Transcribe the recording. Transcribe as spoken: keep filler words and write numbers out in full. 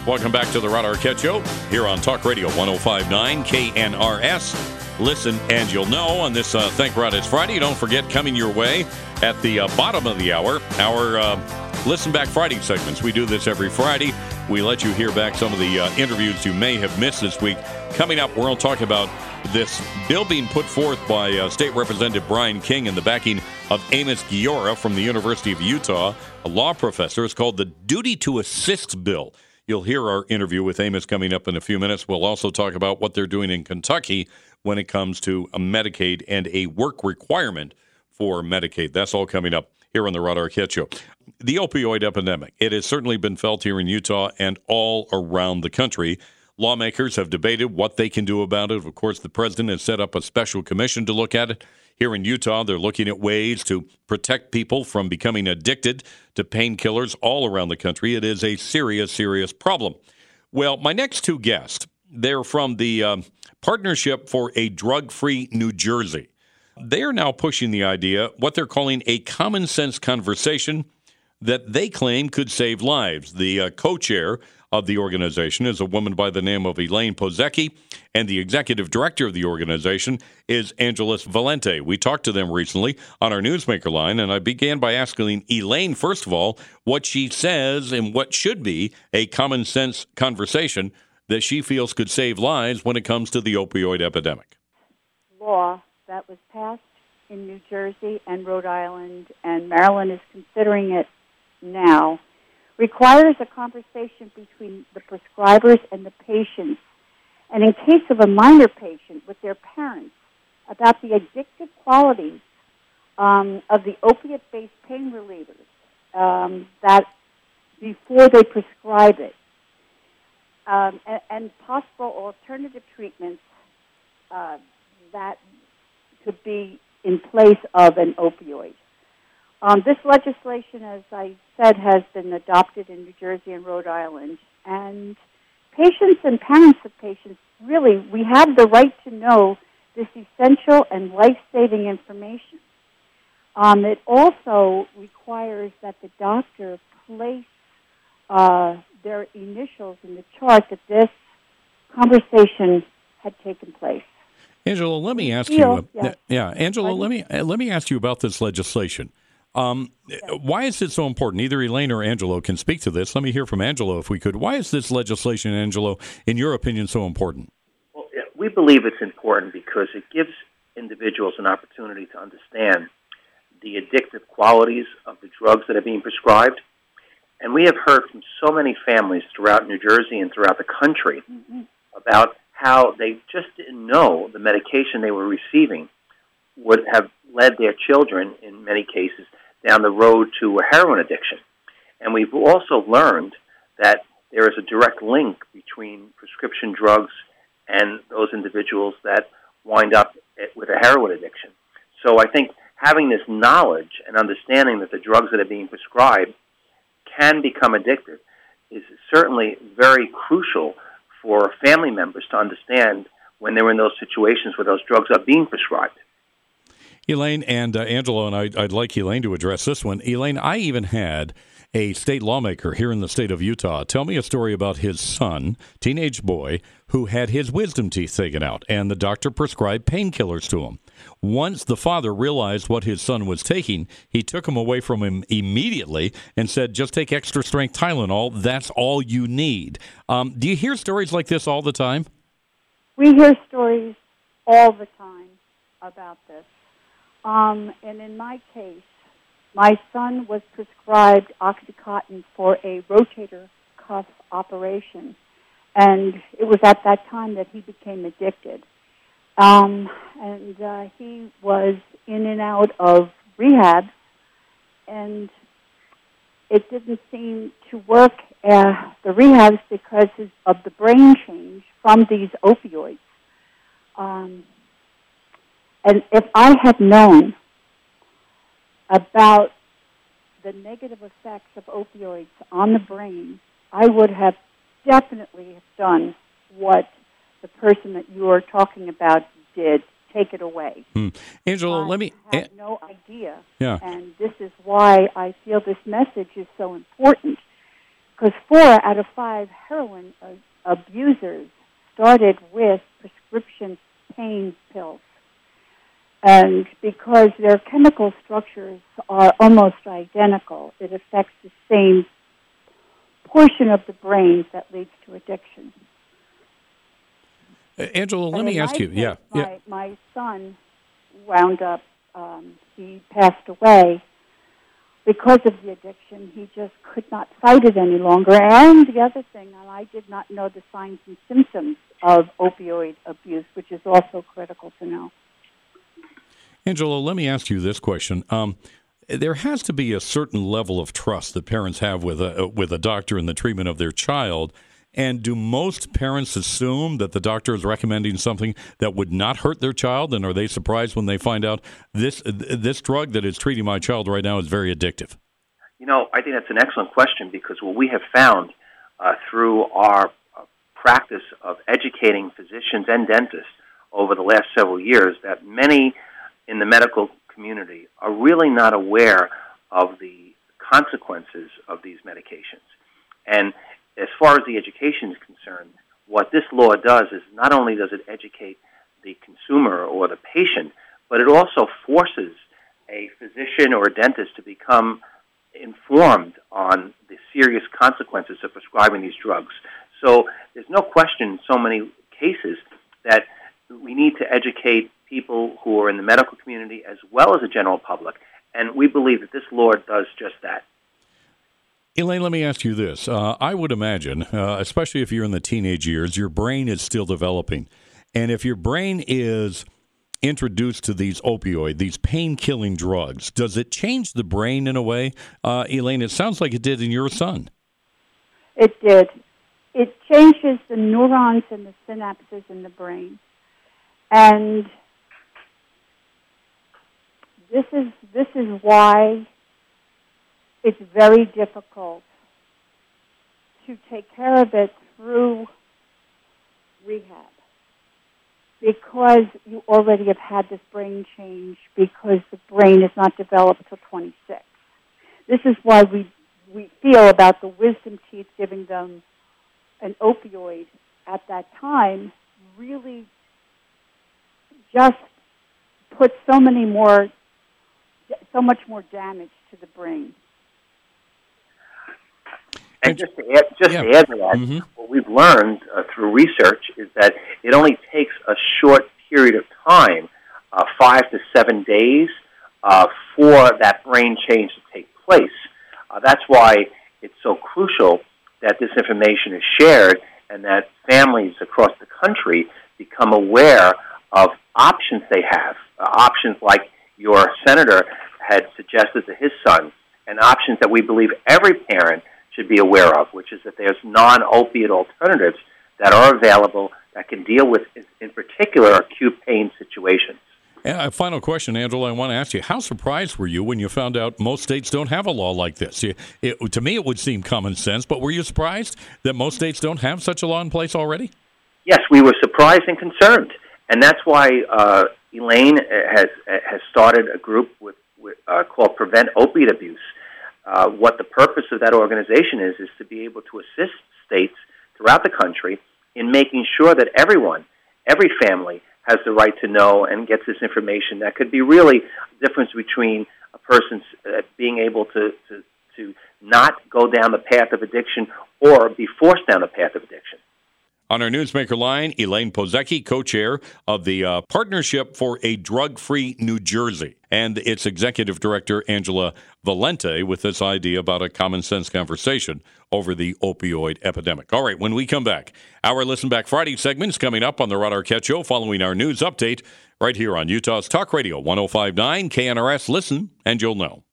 Welcome back to the Rod Arquette Show here on Talk Radio one oh five point nine K N R S. Listen and you'll know on this uh, Thank Rod It's Friday. Don't forget, coming your way at the uh, bottom of the hour, our uh, Listen Back Friday segments. We do this every Friday. We let you hear back some of the uh, interviews you may have missed this week. Coming up, we're going to talk about this bill being put forth by uh, State Representative Brian King and the backing of Amos Guiora from the University of Utah, a law professor. It's called the Duty to Assist Bill. You'll hear our interview with Amos coming up in a few minutes. We'll also talk about what they're doing in Kentucky when it comes to a Medicaid and a work requirement for Medicaid. That's all coming up here on the Rod Arquette Show. The opioid epidemic. It has certainly been felt here in Utah and all around the country. Lawmakers have debated what they can do about it. Of course, the president has set up a special commission to look at it. Here in Utah, they're looking at ways to protect people from becoming addicted to painkillers all around the country. It is a serious, serious problem. Well, my next two guests, they're from the uh, Partnership for a Drug-Free New Jersey. They are now pushing the idea, what they're calling a common sense conversation that they claim could save lives. The uh, co-chair of the organization is a woman by the name of Elaine Pozecki, and the executive director of the organization is Angeles Valente. We talked to them recently on our Newsmaker line, and I began by asking Elaine, first of all, what she says and what should be a common sense conversation that she feels could save lives when it comes to the opioid epidemic. Law that was passed in New Jersey and Rhode Island, and Maryland is considering it now, requires a conversation between the prescribers and the patients, and in case of a minor patient, with their parents, about the addictive qualities um, of the opiate-based pain relievers um, that before they prescribe it, um, and, and possible alternative treatments uh, that could be in place of an opioid. Um, this legislation, as I said, has been adopted in New Jersey and Rhode Island. And patients and parents of patients, really, we have the right to know this essential and life-saving information. Um, it also requires that the doctor place uh, their initials in the chart that this conversation had taken place. Angela, let me ask Feel, you. Uh, yes. Yeah, Angela, let me uh, let me ask you about this legislation. Um, why is it so important? Either Elaine or Angelo can speak to this. Let me hear from Angelo if we could. Why is this legislation, Angelo, in your opinion, so important? Well, we believe it's important because it gives individuals an opportunity to understand the addictive qualities of the drugs that are being prescribed. And we have heard from so many families throughout New Jersey and throughout the country mm-hmm. about how they just didn't know the medication they were receiving would have led their children, in many cases, down the road to a heroin addiction. And we've also learned that there is a direct link between prescription drugs and those individuals that wind up with a heroin addiction. So I think having this knowledge and understanding that the drugs that are being prescribed can become addictive is certainly very crucial for family members to understand when they're in those situations where those drugs are being prescribed. Elaine and uh, Angelo, and I, I'd like Elaine to address this one. Elaine, I even had a state lawmaker here in the state of Utah tell me a story about his son, teenage boy, who had his wisdom teeth taken out, and the doctor prescribed painkillers to him. Once the father realized what his son was taking, he took him away from him immediately and said, just take extra strength Tylenol. That's all you need. Um, do you hear stories like this all the time? We hear stories all the time about this. Um, and in my case, my son was prescribed OxyContin for a rotator cuff operation. And it was at that time that he became addicted. Um, and uh, he was in and out of rehab, and it didn't seem to work, uh, the rehabs, because of the brain change from these opioids. Um, and if I had known about the negative effects of opioids on the brain, I would have definitely done what the person that you are talking about did. Take it away. Hmm. Angela, I let me... I have no idea. Yeah. And this is why I feel this message is so important, Because four out of five heroin uh, abusers started with prescription pain pills. And because their chemical structures are almost identical, it affects the same portion of the brain that leads to addiction. Uh, Angela, let and me ask you. Case, yeah, my, yeah. my son wound up, um, he passed away because of the addiction. He just could not fight it any longer. And the other thing, and I did not know the signs and symptoms of opioid abuse, which is also critical to know. Angela, let me ask you this question. Um, there has to be a certain level of trust that parents have with a, with a doctor in the treatment of their child. And do most parents assume that the doctor is recommending something that would not hurt their child? And are they surprised when they find out this this drug that is treating my child right now is very addictive? You know, I think that's an excellent question, because what we have found uh, through our uh, practice of educating physicians and dentists over the last several years, that many in the medical community are really not aware of the consequences of these medications. And as far as the education is concerned, what this law does is not only does it educate the consumer or the patient, but it also forces a physician or a dentist to become informed on the serious consequences of prescribing these drugs. So there's no question in so many cases that we need to educate people who are in the medical community as well as the general public, and we believe that this law does just that. Elaine, let me ask you this. Uh, I would imagine, uh, especially if you're in the teenage years, your brain is still developing. And if your brain is introduced to these opioid, these pain-killing drugs, does it change the brain in a way? Uh, Elaine, it sounds like it did in your son. It did. It changes the neurons and the synapses in the brain. And this is this is why it's very difficult to take care of it through rehab, because you already have had this brain change, because the brain is not developed till twenty-six. This is why we we feel about the wisdom teeth giving them an opioid at that time really just put so many more, so much more damage to the brain. And just to add, just yeah. to, add to that, mm-hmm. what we've learned uh, through research is that it only takes a short period of time, uh, five to seven days, uh, for that brain change to take place. Uh, that's why it's so crucial that this information is shared and that families across the country become aware of options they have, uh, options like your senator had suggested to his son, and options that we believe every parent should be aware of, which is that there's non-opiate alternatives that are available that can deal with, in particular, acute pain situations. And a final question, Angela, I want to ask you, how surprised were you when you found out most states don't have a law like this? It, it, to me, it would seem common sense, but were you surprised that most states don't have such a law in place already? Yes, we were surprised and concerned, and that's why uh, Elaine has has started a group with, with uh, called Prevent Opiate Abuse. Uh, what the purpose of that organization is, is to be able to assist states throughout the country in making sure that everyone, every family, has the right to know and gets this information. That could be really the difference between a person uh, being able to, to, to not go down the path of addiction or be forced down the path of addiction. On our Newsmaker line, Elaine Pozecki, co-chair of the uh, Partnership for a Drug-Free New Jersey, and its executive director, Angela Valente, with this idea about a common-sense conversation over the opioid epidemic. All right, when we come back, our Listen Back Friday segment is coming up on the Rod Arquette Show following our news update right here on Utah's Talk Radio, one oh five point nine K N R S. Listen, and you'll know.